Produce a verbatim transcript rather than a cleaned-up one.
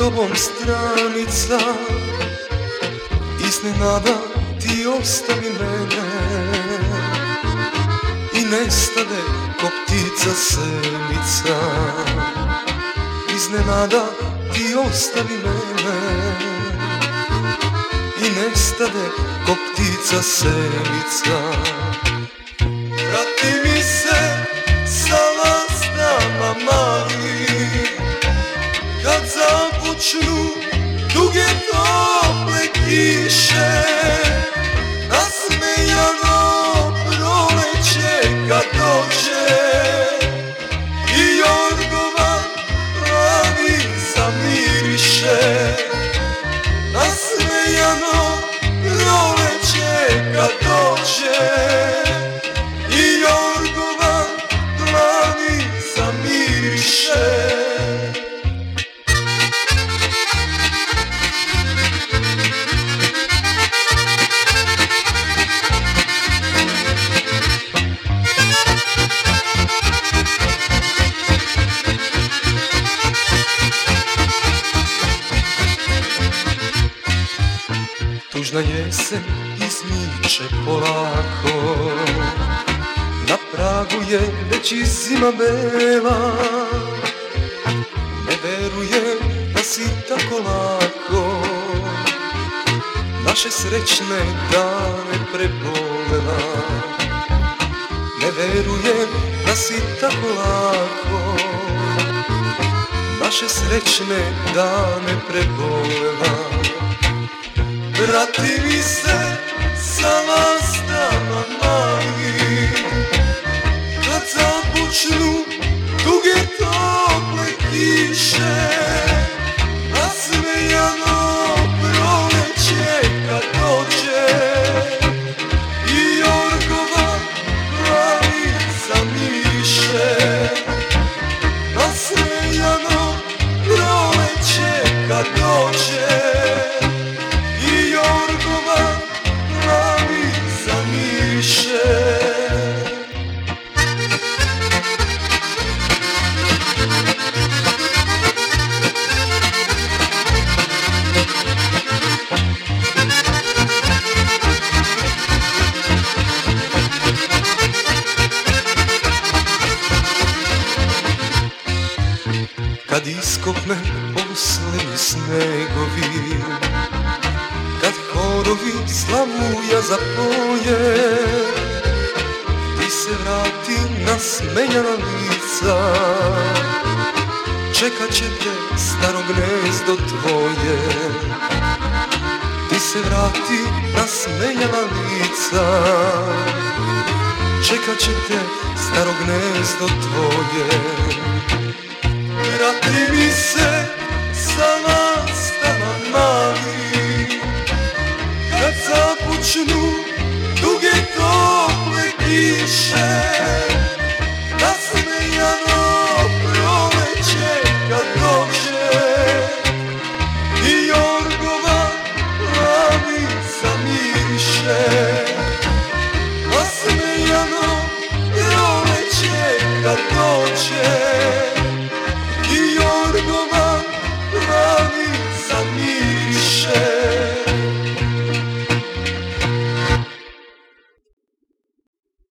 tobom stranica, iznenada ti ostavi mene i nestade ko ptica semica. Iznenada ti ostavi mene i nestade ko ptica semica. Vrati mi se sa lastama mali, kad započnu duge tople kiše, nasmejano proleće kad dođe i jorgova plavi zamiriše. Nasmejano proleće kad dođe i jorgova plavi zamiriše. Tužna jesen izmiče polako, na pragu je već i zima bela. Ne verujem da si tako lako naše srećne dane prebolela. Ne verujem da si tako lako naše srećne dane prebolela. Vrati mi se sa lastama mali, kad započnu duge tople kiše, nasmejano proleće kad dođe i jorgova plavi zamiriše. Nasmejano proleće kad dođe i jorgova plavi zamiriše. Kad iskopne poslednji snegovi, kad horovi slavuja zapoje, ti se vrati nasmejana lica, čekat će te staro gnezdo tvoje. Ti se vrati nasmejana lica, čekat će te staro gnezdo tvoje. Vrati mi se sa lastama mali, kad započnu duge tople kiše,